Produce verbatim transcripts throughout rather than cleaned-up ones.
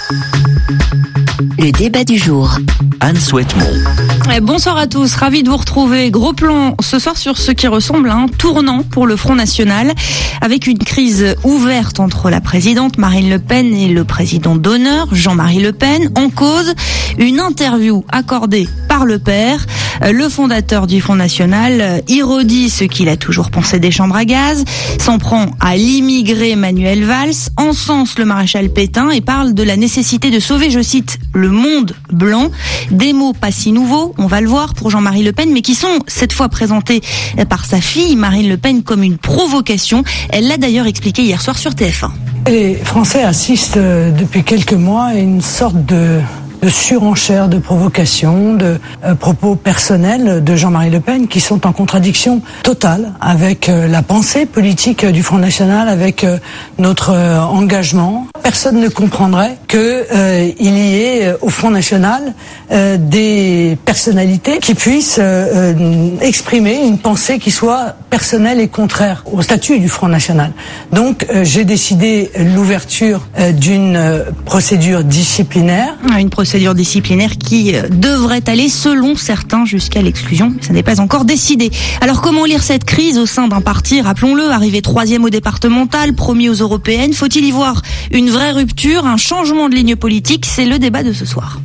Le débat du jour. Anne Souhaitemont. Bonsoir à tous, ravi de vous retrouver. Gros plan ce soir sur ce qui ressemble à un tournant pour le Front National, avec une crise ouverte entre la présidente Marine Le Pen et le président d'honneur Jean-Marie Le Pen. En cause, une interview accordée par le père. Le fondateur du Front National irodie ce qu'il a toujours pensé des chambres à gaz, s'en prend à l'immigré Manuel Valls, encense le maréchal Pétain et parle de la nécessité de sauver, je cite, le monde blanc. Des mots pas si nouveaux, on va le voir, pour Jean-Marie Le Pen, mais qui sont cette fois présentés par sa fille Marine Le Pen comme une provocation. Elle l'a d'ailleurs expliqué hier soir sur T F un. Les Français assistent depuis quelques mois à une sorte de... de surenchère, de provocation, de euh, propos personnels de Jean-Marie Le Pen qui sont en contradiction totale avec euh, la pensée politique du Front National, avec euh, notre euh, engagement. Personne ne comprendrait que euh, il y ait euh, au Front National euh, des personnalités qui puissent euh, euh, exprimer une pensée qui soit personnelle et contraire au statut du Front National. Donc euh, j'ai décidé l'ouverture euh, d'une euh, procédure disciplinaire. Une procédure disciplinaire qui devrait aller, selon certains, jusqu'à l'exclusion. Ça n'est pas encore décidé. Alors comment lire cette crise au sein d'un parti, rappelons-le, arrivé troisième au départemental, premier aux européennes? Faut-il y voir une vraie rupture, un changement de ligne politique? C'est le débat de ce soir.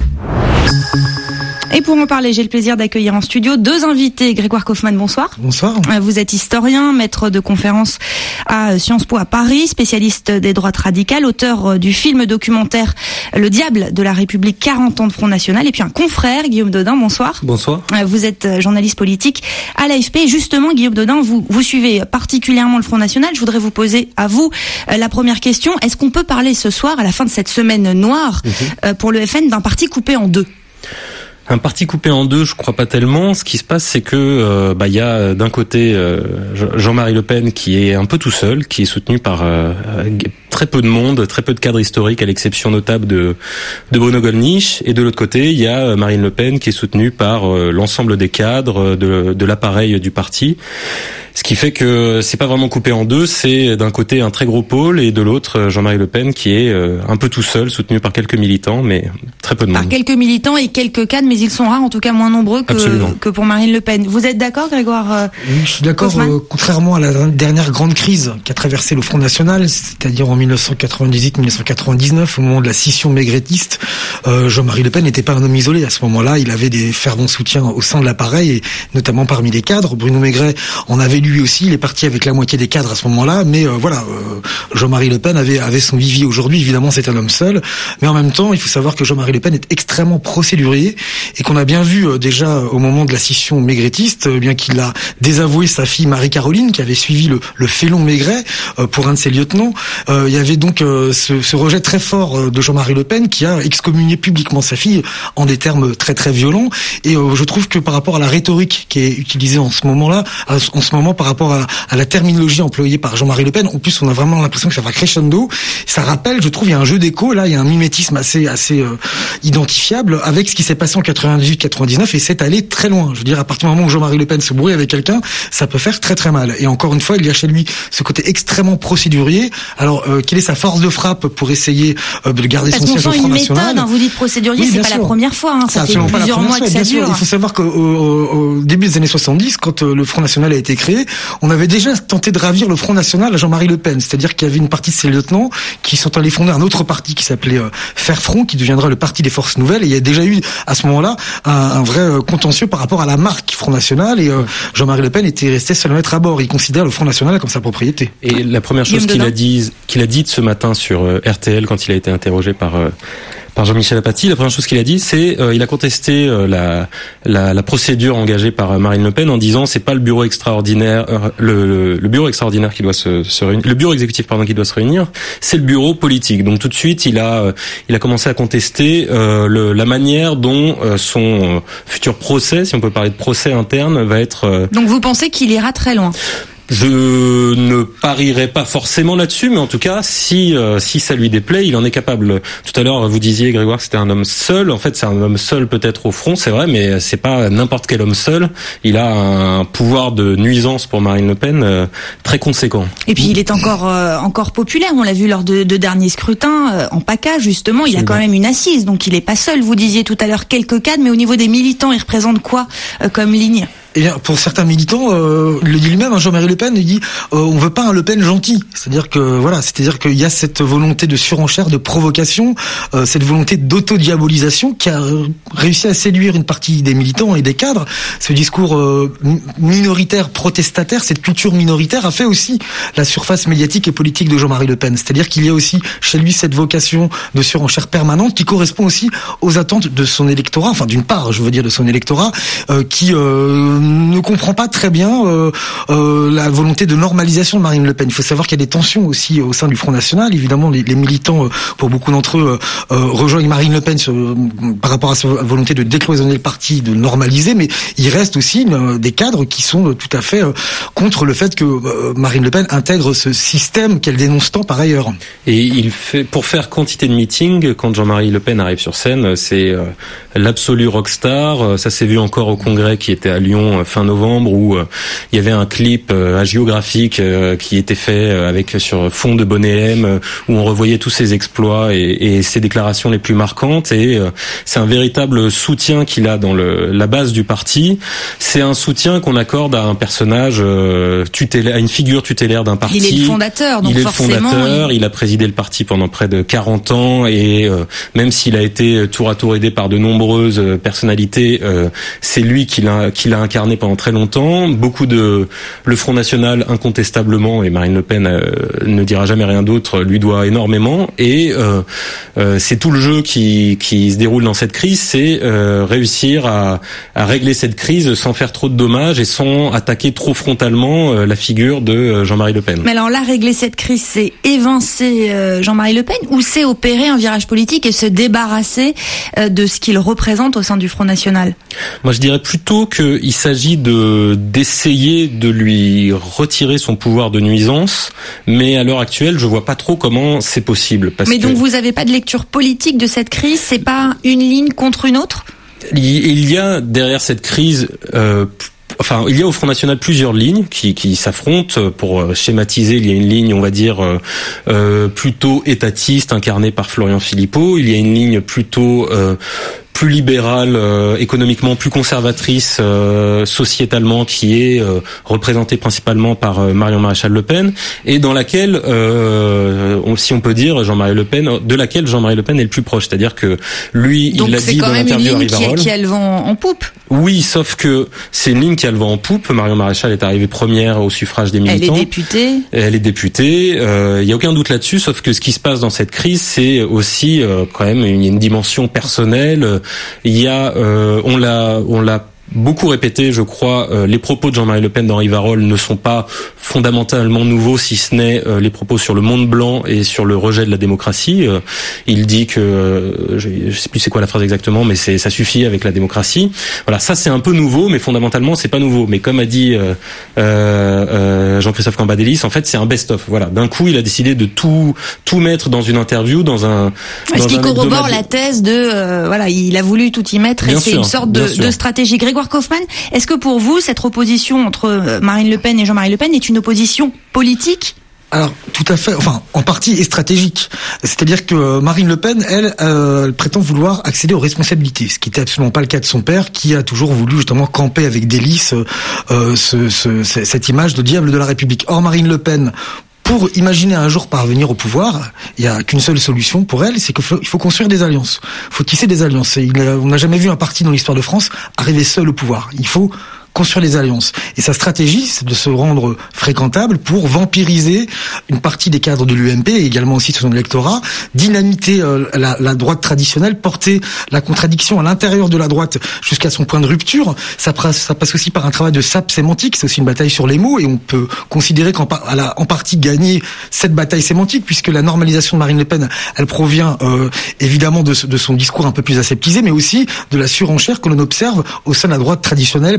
Et pour en parler, j'ai le plaisir d'accueillir en studio deux invités. Grégoire Kaufmann, bonsoir. Bonsoir. Vous êtes historien, maître de conférences à Sciences Po à Paris, spécialiste des droites radicales, auteur du film documentaire Le Diable de la République, quarante ans de Front National, et puis un confrère, Guillaume Dodin, bonsoir. Bonsoir. Vous êtes journaliste politique à l'A F P. Et justement, Guillaume Dodin, vous, vous suivez particulièrement le Front National. Je voudrais vous poser à vous la première question. Est-ce qu'on peut parler ce soir, à la fin de cette semaine noire, mmh. pour le F N, d'un parti coupé en deux ? Un parti coupé en deux, je crois pas tellement. Ce qui se passe, c'est que euh, bah il y a d'un côté euh, Jean-Marie Le Pen qui est un peu tout seul, qui est soutenu par euh, très peu de monde, très peu de cadres historiques, à l'exception notable de de Bruno Gollnisch. Et de l'autre côté, il y a Marine Le Pen qui est soutenue par euh, l'ensemble des cadres de, de l'appareil du parti. Ce qui fait que c'est pas vraiment coupé en deux, c'est d'un côté un très gros pôle et de l'autre Jean-Marie Le Pen qui est un peu tout seul, soutenu par quelques militants, mais très peu de monde. Par quelques militants et quelques cadres, mais ils sont rares, en tout cas moins nombreux que, que pour Marine Le Pen. Vous êtes d'accord, Grégoire euh, Oui, je suis d'accord. Euh, contrairement à la dernière grande crise qui a traversé le Front National, c'est-à-dire en dix-neuf cent quatre-vingt-dix-huit dix-neuf cent quatre-vingt-dix-neuf, au moment de la scission maigretiste, euh, Jean-Marie Le Pen n'était pas un homme isolé. À ce moment-là, il avait des fervents soutiens au sein de l'appareil, et notamment parmi les cadres. Bruno Maigret en avait lui aussi, il est parti avec la moitié des cadres à ce moment-là, mais euh, voilà, euh, Jean-Marie Le Pen avait avait son vivier aujourd'hui. Évidemment, c'est un homme seul, mais en même temps, il faut savoir que Jean-Marie Le Pen est extrêmement procédurier et qu'on a bien vu euh, déjà au moment de la scission maigretiste, euh, bien qu'il a désavoué sa fille Marie-Caroline qui avait suivi le, le félon Maigret euh, pour un de ses lieutenants. Euh, il y avait donc euh, ce, ce rejet très fort euh, de Jean-Marie Le Pen qui a excommunié publiquement sa fille en des termes très très violents. Et euh, je trouve que par rapport à la rhétorique qui est utilisée en ce moment-là, en ce moment par rapport à, à la terminologie employée par Jean-Marie Le Pen, en plus on a vraiment l'impression que ça va crescendo. Ça rappelle, je trouve, il y a un jeu d'écho là, il y a un mimétisme assez assez euh, identifiable avec ce qui s'est passé en quatre-vingt-dix-huit quatre-vingt-dix-neuf, et c'est allé très loin. Je veux dire, à partir du moment où Jean-Marie Le Pen se brouille avec quelqu'un, ça peut faire très très mal. Et encore une fois, il y a chez lui ce côté extrêmement procédurier. Alors, euh, quelle est sa force de frappe pour essayer euh, de garder Parce son siège au Front National? Parce qu'on sent une méthode, hein, vous dites procédurier, oui, c'est pas sûr. La première fois, hein, ça fait plusieurs mois que ça dure. Il faut savoir qu'au au, au début des années soixante-dix, quand euh, le Front National a été créé, on avait déjà tenté de ravir le Front National à Jean-Marie Le Pen. C'est-à-dire qu'il y avait une partie de ses lieutenants qui sont allés fonder un autre parti qui s'appelait euh, Faire Front, qui deviendra le Parti des Forces Nouvelles. Et il y a déjà eu, à ce moment-là, un, un vrai euh, contentieux par rapport à la marque Front National. Et euh, Jean-Marie Le Pen était resté seul maître à bord. Il considère le Front National comme sa propriété. Et la première chose qu'il a dit, qu'il a dite ce matin sur euh, R T L quand il a été interrogé par euh, par Jean-Michel Apathy, la première chose qu'il a dit, c'est euh, il a contesté euh, la, la la procédure engagée par Marine Le Pen en disant c'est pas le bureau extraordinaire euh, le, le le bureau extraordinaire qui doit se, se réunir, le bureau exécutif pardon qui doit se réunir, c'est le bureau politique. Donc tout de suite, il a euh, il a commencé à contester euh, le, la manière dont euh, son euh, futur procès, si on peut parler de procès interne, va être euh... Donc vous pensez qu'il ira très loin? Je ne parierai pas forcément là-dessus, mais en tout cas, si euh, si ça lui déplaît, il en est capable. Tout à l'heure, vous disiez, Grégoire, que c'était un homme seul. En fait, c'est un homme seul peut-être au front, c'est vrai, mais c'est pas n'importe quel homme seul. Il a un pouvoir de nuisance pour Marine Le Pen euh, très conséquent. Et puis, il est encore euh, encore populaire. On l'a vu lors de, de derniers scrutins euh, en PACA, justement. Il a quand même une assise, donc il est pas seul. Vous disiez tout à l'heure quelques cadres, mais au niveau des militants, il représente quoi euh, comme ligne ? Eh bien, pour certains militants, euh, il le dit lui-même, hein, Jean-Marie Le Pen, il dit euh, on veut pas un Le Pen gentil. C'est-à-dire que voilà, c'est-à-dire qu'il y a cette volonté de surenchère, de provocation, euh, cette volonté d'autodiabolisation qui a euh, réussi à séduire une partie des militants et des cadres. Ce discours euh, minoritaire, protestataire, cette culture minoritaire a fait aussi la surface médiatique et politique de Jean-Marie Le Pen. C'est-à-dire qu'il y a aussi chez lui cette vocation de surenchère permanente qui correspond aussi aux attentes de son électorat, enfin d'une part, je veux dire, de son électorat, euh, qui euh, ne comprend pas très bien euh, euh, la volonté de normalisation de Marine Le Pen. Il faut savoir qu'il y a des tensions aussi au sein du Front National. Évidemment, les, les militants, euh, pour beaucoup d'entre eux, euh, rejoignent Marine Le Pen sur, euh, par rapport à sa volonté de décloisonner le parti, de normaliser, mais il reste aussi euh, des cadres qui sont euh, tout à fait euh, contre le fait que euh, Marine Le Pen intègre ce système qu'elle dénonce tant par ailleurs. Et il fait, pour faire quantité de meetings, quand Jean-Marie Le Pen arrive sur scène, c'est euh, l'absolu rockstar. Ça s'est vu encore au congrès qui était à Lyon fin novembre, où euh, il y avait un clip euh, hagiographique euh, qui était fait euh, avec sur fond de bonnet M, euh, où on revoyait tous ses exploits et, et ses déclarations les plus marquantes. Et euh, c'est un véritable soutien qu'il a dans le, la base du parti. C'est un soutien qu'on accorde à un personnage euh, tutélaire, à une figure tutélaire d'un parti. Il est le fondateur, donc il est forcément, le fondateur. il... il a présidé le parti pendant près de quarante ans, et euh, même s'il a été tour à tour aidé par de nombreuses personnalités, euh, c'est lui qui l'a qui l'a incarné pendant très longtemps. Beaucoup de le Front National, incontestablement, et Marine Le Pen euh, ne dira jamais rien d'autre, lui doit énormément. Et euh, euh, c'est tout le jeu qui qui se déroule dans cette crise, c'est euh, réussir à à régler cette crise sans faire trop de dommages et sans attaquer trop frontalement euh, la figure de euh, Jean-Marie Le Pen. Mais alors là, régler cette crise, c'est évincer euh, Jean-Marie Le Pen, ou c'est opérer un virage politique et se débarrasser euh, de ce qu'il représente au sein du Front National? Moi, je dirais plutôt qu'il s'agit de d'essayer de lui retirer son pouvoir de nuisance, mais à l'heure actuelle, je vois pas trop comment c'est possible. Parce mais donc que vous avez pas de lecture politique de cette crise? C'est pas une ligne contre une autre? Il y a derrière cette crise, euh, enfin, il y a au Front National plusieurs lignes qui, qui s'affrontent. Pour schématiser, il y a une ligne, on va dire, euh, plutôt étatiste, incarnée par Florian Philippot. Il y a une ligne plutôt euh, plus libérale, euh, économiquement plus conservatrice, euh, sociétalement, qui est euh, représentée principalement par euh, Marion Maréchal Le Pen, et dans laquelle, euh, on, si on peut dire, Jean-Marie Le Pen, de laquelle Jean-Marie Le Pen est le plus proche. C'est-à-dire que lui, donc il l'a dit dans l'interview à Rivarol. Donc c'est quand même une ligne qui, qui a le vent en poupe. Oui, sauf que c'est une ligne qui a le vent en poupe. Marion Maréchal est arrivée première au suffrage des militants. Elle est députée. Elle est députée. Euh, il y a aucun doute là-dessus, sauf que ce qui se passe dans cette crise, c'est aussi euh, quand même une, une dimension personnelle. Il y a, euh, on l'a, on l'a beaucoup répété, je crois, euh, les propos de Jean-Marie Le Pen dans Rivarol ne sont pas fondamentalement nouveaux, si ce n'est euh, les propos sur le monde blanc et sur le rejet de la démocratie. Euh, il dit que, euh, je, je sais plus c'est quoi la phrase exactement, mais c'est ça suffit avec la démocratie. Voilà, ça c'est un peu nouveau, mais fondamentalement c'est pas nouveau. Mais comme a dit euh, euh, Jean-Christophe Cambadélis, en fait c'est un best-of. Voilà, d'un coup il a décidé de tout tout mettre dans une interview, dans un. Est-ce qu'il corrobore la thèse de euh, voilà, il a voulu tout y mettre et c'est une sorte de, de stratégie. Grégoire Kaufmann, est-ce que pour vous, cette opposition entre Marine Le Pen et Jean-Marie Le Pen est une opposition politique ? Alors, tout à fait, enfin, en partie et stratégique. C'est-à-dire que Marine Le Pen, elle, euh, elle prétend vouloir accéder aux responsabilités, ce qui n'était absolument pas le cas de son père, qui a toujours voulu justement camper avec délice euh, ce, ce, cette image de diable de la République. Or, Marine Le Pen, pour imaginer un jour parvenir au pouvoir, il n'y a qu'une seule solution pour elle, c'est qu'il faut, il faut construire des alliances. Il faut tisser des alliances. Et il a, on n'a jamais vu un parti dans l'histoire de France arriver seul au pouvoir. Il faut construire des alliances. Et sa stratégie, c'est de se rendre fréquentable pour vampiriser une partie des cadres de l'U M P et également aussi de son électorat, dynamiter euh, la, la droite traditionnelle, porter la contradiction à l'intérieur de la droite jusqu'à son point de rupture. Ça, ça passe aussi par un travail de sape sémantique, c'est aussi une bataille sur les mots, et on peut considérer qu'en elle a en partie gagné cette bataille sémantique, puisque la normalisation de Marine Le Pen, elle provient euh, évidemment de, de son discours un peu plus aseptisé, mais aussi de la surenchère que l'on observe au sein de la droite traditionnelle par rapport au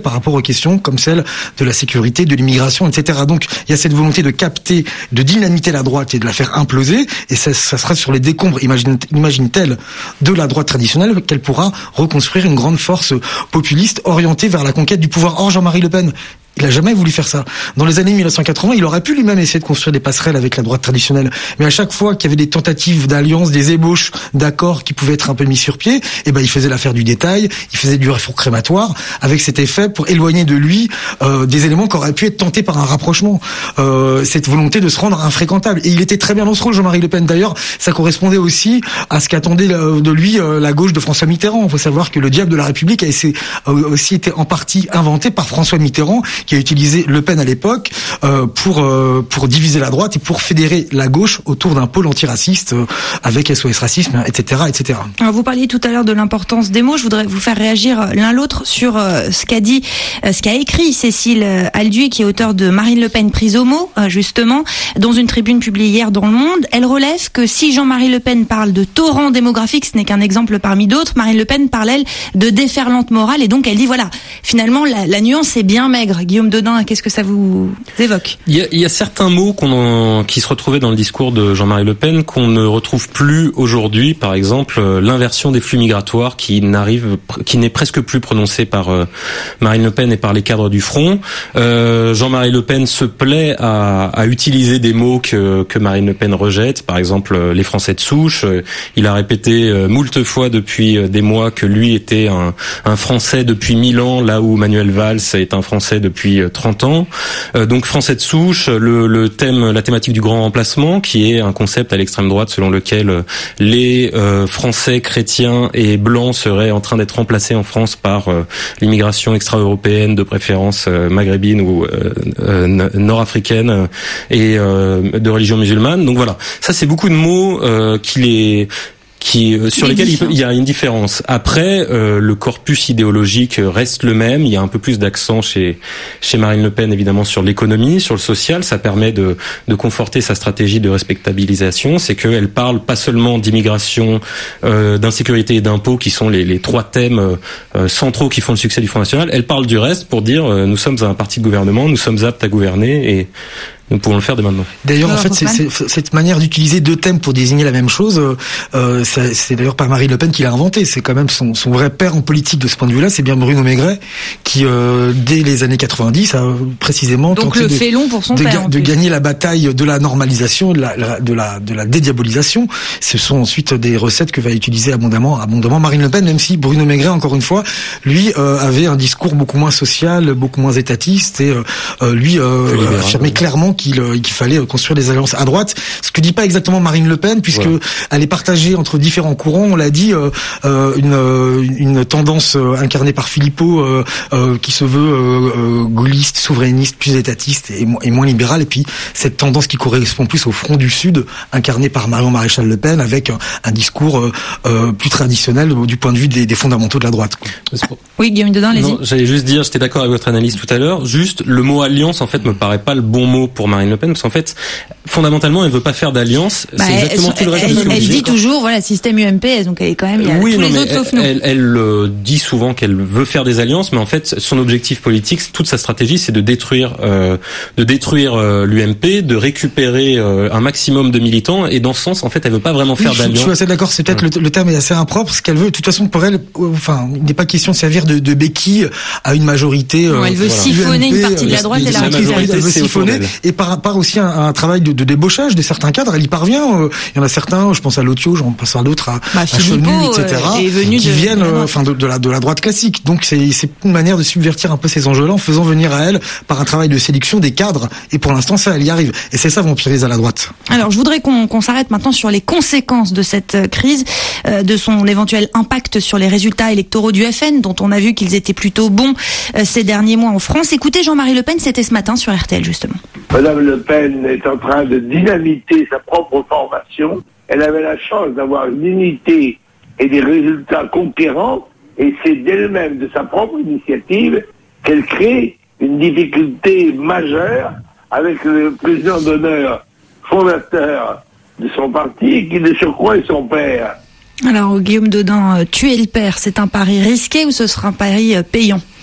questions comme celle de la sécurité, de l'immigration, et cetera. Donc il y a cette volonté de capter, de dynamiter la droite et de la faire imploser, et ça, ça sera sur les décombres, imagine, imagine-t-elle, de la droite traditionnelle qu'elle pourra reconstruire une grande force populiste orientée vers la conquête du pouvoir. Or, Jean-Marie Le Pen, il a jamais voulu faire ça. Dans les années mille neuf cent quatre-vingts, il aurait pu lui-même essayer de construire des passerelles avec la droite traditionnelle. Mais à chaque fois qu'il y avait des tentatives d'alliance, des ébauches d'accords qui pouvaient être un peu mis sur pied, eh ben, il faisait l'affaire du détail, il faisait du réfour crématoire, avec cet effet pour éloigner de lui, euh, des éléments qui auraient pu être tentés par un rapprochement. Euh, cette volonté de se rendre infréquentable. Et il était très bien dans ce rôle, Jean-Marie Le Pen. D'ailleurs, ça correspondait aussi à ce qu'attendait de lui euh, la gauche de François Mitterrand. Il faut savoir que le diable de la République a aussi été en partie inventé par François Mitterrand, qui a utilisé Le Pen à l'époque euh, pour euh, pour diviser la droite et pour fédérer la gauche autour d'un pôle antiraciste euh, avec S O S Racisme, et cetera, et cetera. Alors vous parliez tout à l'heure de l'importance des mots. Je voudrais vous faire réagir l'un l'autre sur euh, ce qu'a dit, euh, ce qu'a écrit Cécile Alduy, qui est auteure de Marine Le Pen prise au mot, euh, justement, dans une tribune publiée hier dans Le Monde. Elle relève que si Jean-Marie Le Pen parle de torrent démographique, ce n'est qu'un exemple parmi d'autres. Marine Le Pen parle, elle, de déferlante morale, et donc elle dit, voilà, finalement, la, la nuance est bien maigre. Guillaume Dodin, qu'est-ce que ça vous évoque ? Il y a, il y a certains mots qu'on en, qui se retrouvaient dans le discours de Jean-Marie Le Pen qu'on ne retrouve plus aujourd'hui. Par exemple, l'inversion des flux migratoires qui n'arrive, qui n'est presque plus prononcée par euh, Marine Le Pen et par les cadres du Front. Euh, Jean-Marie Le Pen se plaît à, à utiliser des mots que, que Marine Le Pen rejette. Par exemple, les Français de souche. Il a répété euh, moult fois depuis des mois que lui était un, un Français depuis mille ans, là où Manuel Valls est un Français depuis trente ans. Euh, donc Français de souche, le, le thème, la thématique du grand remplacement, qui est un concept à l'extrême droite selon lequel les euh, Français chrétiens et blancs seraient en train d'être remplacés en France par euh, l'immigration extra-européenne, de préférence euh, maghrébine ou euh, euh, nord-africaine et euh, de religion musulmane. Donc voilà, ça c'est beaucoup de mots euh, qui les qui sur lesquels il, peut, il y a une différence. Après, euh, le corpus idéologique reste le même. Il y a un peu plus d'accent chez chez Marine Le Pen, évidemment, sur l'économie, sur le social. Ça permet de de conforter sa stratégie de respectabilisation. C'est qu'elle parle pas seulement d'immigration, euh, d'insécurité et d'impôts, qui sont les les trois thèmes euh, centraux qui font le succès du Front National. Elle parle du reste pour dire euh, nous sommes un parti de gouvernement, nous sommes aptes à gouverner et nous pouvons le faire dès maintenant. D'ailleurs, en fait, c'est, c'est, cette manière d'utiliser deux thèmes pour désigner la même chose, euh, c'est, c'est d'ailleurs pas Marine Le Pen qui l'a inventé. C'est quand même son, son vrai père en politique de ce point de vue-là. C'est bien Bruno Maigret qui, euh, dès les années quatre-vingt-dix, a précisément donc tenté le de, fait long pour son de, père, de gagner la bataille de la normalisation, de la, de la, de la dédiabolisation. Ce sont ensuite des recettes que va utiliser abondamment, abondamment Marine Le Pen, même si Bruno Maigret, encore une fois, lui euh, avait un discours beaucoup moins social, beaucoup moins étatiste, et euh, lui euh, libéral, affirmait ouais. clairement qu'il, qu'il fallait construire des alliances à droite. Ce que dit pas exactement Marine Le Pen, puisque ouais. elle est partagée entre différents courants. On l'a dit, euh, euh, une, une tendance incarnée par Philippot euh, euh, qui se veut euh, gaulliste, souverainiste, plus étatiste et, et moins libérale. Et puis cette tendance qui correspond plus au Front du Sud, incarnée par Marion Maréchal Le Pen, avec un, un discours euh, euh, plus traditionnel du point de vue des, des fondamentaux de la droite. Oui, Guillaume Dodin, allez-y. Non, j'allais juste dire, j'étais d'accord avec votre analyse tout à l'heure. Juste, le mot alliance, en fait, me paraît pas le bon mot pour Marine Le Pen, parce qu'en fait, fondamentalement, elle veut pas faire d'alliance. Bah, c'est exactement elle, tout le reste. Elle, elle, elle dit toujours, voilà, système U M P S, donc elle est quand même, il y a oui, tous non, les mais autres elle, sauf nous. Elle, elle euh, dit souvent qu'elle veut faire des alliances, mais en fait, son objectif politique, toute sa stratégie, c'est de détruire, euh, de détruire euh, l'U M P, de récupérer euh, un maximum de militants, et dans ce sens, en fait, elle veut pas vraiment oui, faire je, d'alliance. Je suis assez d'accord. C'est peut-être ouais. le, le terme est assez impropre. Ce qu'elle veut, de toute façon, pour elle, enfin, il n'est pas question de servir de, de béquille à une majorité. Non, elle veut voilà. siphonner U M P, une partie de la droite et la récupérer. Elle veut siphonner, et par part aussi un, un travail de, de débauchage de certains cadres. Elle y parvient. Euh, il y en a certains, je pense à Lotio, j'en passe à d'autres, à, bah, à Chenu, et cetera, euh, qui de, viennent, de enfin, de, de la de la droite classique. Donc c'est c'est une manière de subvertir un peu ces enjeux-là en faisant venir à elle par un travail de séduction des cadres. Et pour l'instant, ça, elle y arrive. Et c'est ça vampirise à la droite. Alors, je voudrais qu'on, qu'on s'arrête maintenant sur les conséquences de cette crise, euh, de son éventuel impact sur les résultats électoraux du F N, dont on a vu qu'ils étaient plutôt bons euh, ces derniers mois en France. Écoutez, Jean-Marie Le Pen, c'était ce matin sur R T L, justement. Madame Le Pen est en train de dynamiter sa propre formation. Elle avait la chance d'avoir une unité et des résultats conquérants, et c'est d'elle-même, de sa propre initiative, qu'elle crée une difficulté majeure avec le président d'honneur fondateur de son parti, qui de surcroît est son père. Alors, Guillaume Dodin, tuer le père, c'est un pari risqué ou ce sera un pari payant ?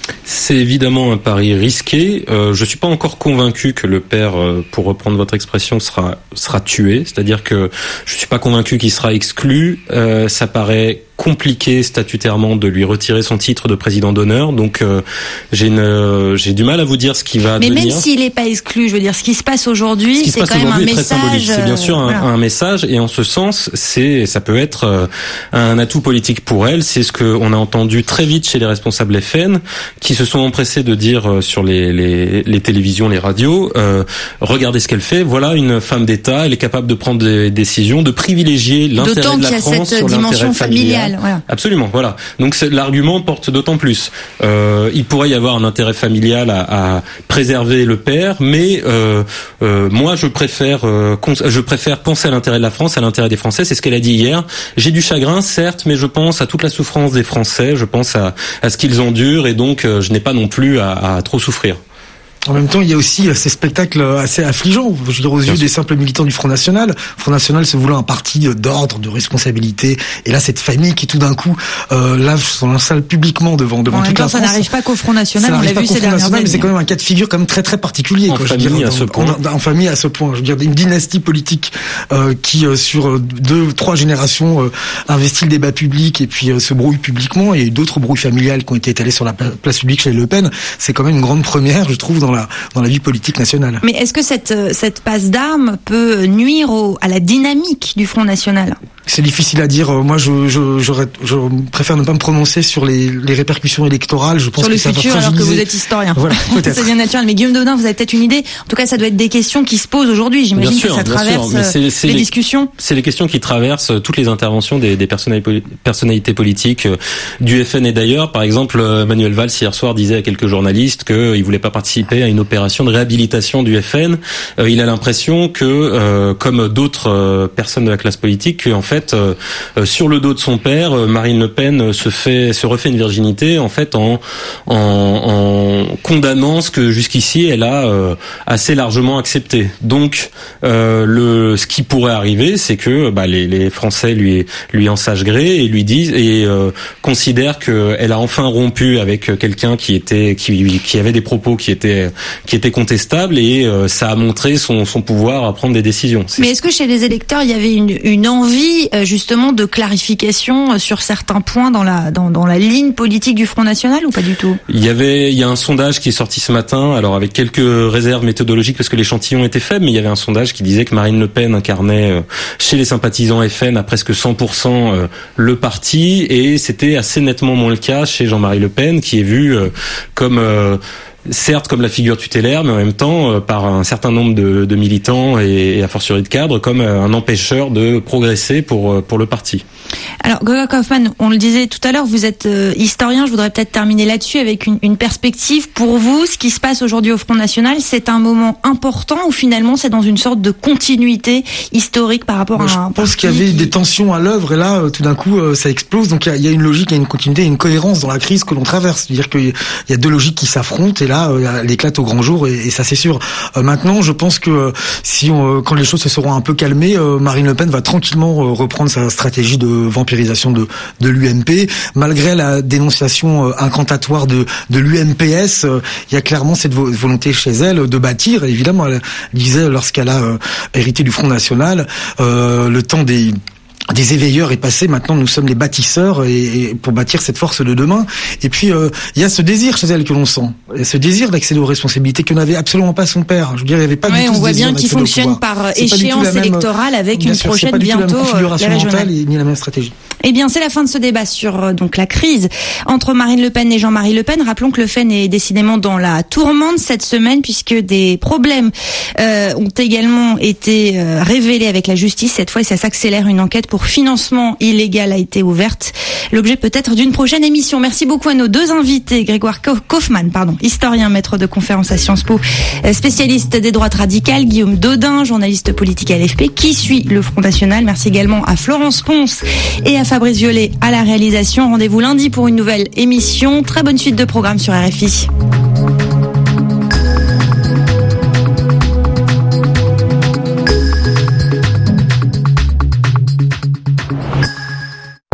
C'est évidemment un pari risqué. Euh, je suis pas encore convaincu que le père, euh, pour reprendre votre expression, sera sera tué. C'est-à-dire que je suis pas convaincu qu'il sera exclu. Euh, ça paraît compliqué statutairement de lui retirer son titre de président d'honneur, donc euh, j'ai une euh, j'ai du mal à vous dire ce qui va mais devenir. Mais même s'il n'est pas exclu, je veux dire, ce qui se passe aujourd'hui, c'est quand même un message. C'est bien sûr un, voilà. un message, et en ce sens, c'est ça peut être euh, un atout politique pour elle. C'est ce que on a entendu très vite chez les responsables F N, qui se sont empressés de dire euh, sur les, les les télévisions, les radios, euh, regardez ce qu'elle fait. Voilà une femme d'État, elle est capable de prendre des décisions, de privilégier l'intérêt de la France sur l'intérêt familial. Voilà. Absolument, voilà. Donc l'argument porte d'autant plus. Euh, il pourrait y avoir un intérêt familial à, à préserver le père, mais euh, euh, moi je préfère, euh, je préfère penser à l'intérêt de la France, à l'intérêt des Français. C'est ce qu'elle a dit hier. J'ai du chagrin, certes, mais je pense à toute la souffrance des Français. Je pense à, à ce qu'ils endurent, et donc euh, je n'ai pas non plus à, à trop souffrir. En même temps, il y a aussi ces spectacles assez affligeants, je veux dire, aux yeux des simples militants du Front National. Front National se voulant un parti d'ordre, de responsabilité, et là, cette famille qui tout d'un coup euh, lave son linceul publiquement devant devant en toute la ça France. Ça n'arrive pas qu'au Front National, on l'a vu ces dernières années. Mais c'est quand même un cas de figure quand même très très particulier. En quoi, famille je veux dire, à dans, ce point. En, en famille à ce point. Je veux dire, une dynastie politique euh, qui euh, sur deux, trois générations euh, investit le débat public et puis euh, se brouille publiquement. Il y a eu d'autres brouilles familiales qui ont été étalées sur la place publique chez Le Pen. C'est quand même une grande première, je trouve, dans la dans la vie politique politique nationale. Mais est-ce que cette, cette passe d'armes peut nuire au, à la dynamique du Front National ? C'est difficile à dire. Moi, je, je, je, je préfère ne pas me prononcer sur les, les répercussions électorales. Je pense sur le que ça futur, va alors que vous êtes historien. Voilà, peut-être. C'est bien naturel. Mais Guillaume Daudin, vous avez peut-être une idée. En tout cas, ça doit être des questions qui se posent aujourd'hui. J'imagine sûr, que ça traverse c'est, c'est les, les discussions. C'est les questions qui traversent toutes les interventions des, des personnalités politiques du F N et d'ailleurs. Par exemple, Manuel Valls hier soir disait à quelques journalistes qu'il voulait pas participer à une opération de réhabilitation du F N. Euh, il a l'impression que, euh, comme d'autres euh, personnes de la classe politique, qu'en fait, euh, sur le dos de son père, Marine Le Pen se fait, se refait une virginité, en fait, en, en, en condamnant ce que jusqu'ici elle a euh, assez largement accepté. Donc, euh, le, ce qui pourrait arriver, c'est que bah, les, les Français lui, lui en sachent gré et lui disent et euh, considèrent qu'elle a enfin rompu avec quelqu'un qui était, qui, qui avait des propos qui étaient, qui étaient contestables, et euh, ça a montré son, son pouvoir à prendre des décisions. C'est... Mais est-ce que chez les électeurs, il y avait une, une envie justement de clarification sur certains points dans la dans, dans la ligne politique du Front National ou pas du tout ? Il y avait il y a un sondage qui est sorti ce matin, alors avec quelques réserves méthodologiques parce que l'échantillon était faible, mais il y avait un sondage qui disait que Marine Le Pen incarnait euh, chez les sympathisants F N à presque cent pour cent euh, le parti, et c'était assez nettement moins le cas chez Jean-Marie Le Pen, qui est vu euh, comme euh, certes comme la figure tutélaire, mais en même temps euh, par un certain nombre de, de militants et, et a fortiori de cadres comme euh, un empêcheur de progresser pour euh, pour le parti. Alors, Gregor Kaufmann, on le disait tout à l'heure, vous êtes euh, historien, je voudrais peut-être terminer là-dessus avec une, une perspective. Pour vous, ce qui se passe aujourd'hui au Front National, c'est un moment important ou finalement c'est dans une sorte de continuité historique par rapport Moi, à un Je pense qu'il y avait qui... des tensions à l'œuvre et là, euh, tout d'un coup, euh, ça explose. Donc il y, y a une logique, il y a une continuité, il y a une cohérence dans la crise que l'on traverse. C'est-à-dire qu'il y a deux logiques qui s'affrontent et là, euh, elle éclate au grand jour et, et ça c'est sûr. Euh, maintenant, je pense que euh, si on, euh, quand les choses se seront un peu calmées, euh, Marine Le Pen va tranquillement euh, reprendre sa stratégie de vampirisation de, de l'U M P. Malgré la dénonciation euh, incantatoire de, de l'U M P S, euh, il y a clairement cette vo- volonté chez elle de bâtir. Et évidemment, elle disait lorsqu'elle a euh, hérité du Front National, euh, le temps des des éveilleurs est passé, maintenant nous sommes les bâtisseurs et, et pour bâtir cette force de demain. Et puis euh, il y a ce désir chez elle que l'on sent, et ce désir d'accéder aux responsabilités que n'avait absolument pas son père. Je veux dire, il n'y avait pas ouais, du tout on ce voit désir bien qu'il fonctionne par échéance même, électorale avec une sûr, prochaine c'est pas bientôt du tout la même configuration les régionales. mentale et ni la même stratégie. Eh bien, c'est la fin de ce débat sur euh, donc la crise entre Marine Le Pen et Jean-Marie Le Pen. Rappelons que Le Pen est décidément dans la tourmente cette semaine puisque des problèmes euh, ont également été euh, révélés avec la justice. Cette fois, ça s'accélère. Une enquête pour financement illégal a été ouverte. L'objet peut-être d'une prochaine émission. Merci beaucoup à nos deux invités. Grégoire Kaufmann, pardon, historien, maître de conférence à Sciences Po, spécialiste des droites radicales. Guillaume Daudin, journaliste politique à L F P, qui suit le Front National. Merci également à Florence Ponce et à Fabrice Violet à la réalisation. Rendez-vous lundi pour une nouvelle émission. Très bonne suite de programmes sur R F I.